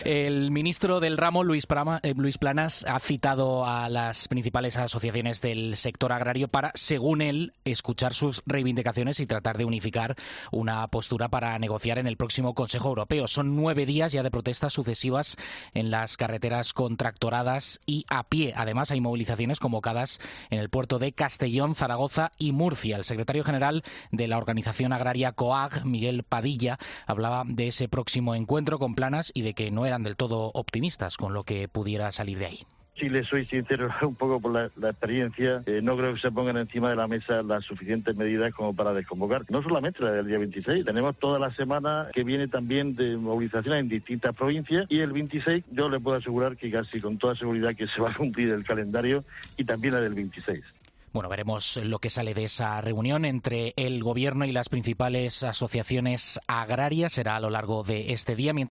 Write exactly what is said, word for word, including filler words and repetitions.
El ministro del ramo, Luis, Prama, eh, Luis Planas, ha citado a las principales asociaciones del sector agrario para, según él, escuchar sus reivindicaciones y tratar de unificar una postura para negociar en el próximo Consejo Europeo. Son nueve días ya de protestas sucesivas en las carreteras contractoradas y a pie. Además, hay movilizaciones convocadas en el puerto de Castellón, Zaragoza y Murcia. El secretario general de la organización agraria COAG, Miguel Padilla, hablaba de ese próximo encuentro con Planas y de que no eran del todo optimistas con lo que pudiera salir de ahí. Si le soy sincero, un poco por la, la experiencia, eh, no creo que se pongan encima de la mesa las suficientes medidas como para desconvocar. No solamente la del día veintiséis, tenemos toda la semana que viene también de movilización en distintas provincias y el veintiséis yo le puedo asegurar que casi con toda seguridad que se va a cumplir el calendario y también la del veintiséis. Bueno, veremos lo que sale de esa reunión entre el Gobierno y las principales asociaciones agrarias. Será a lo largo de este día.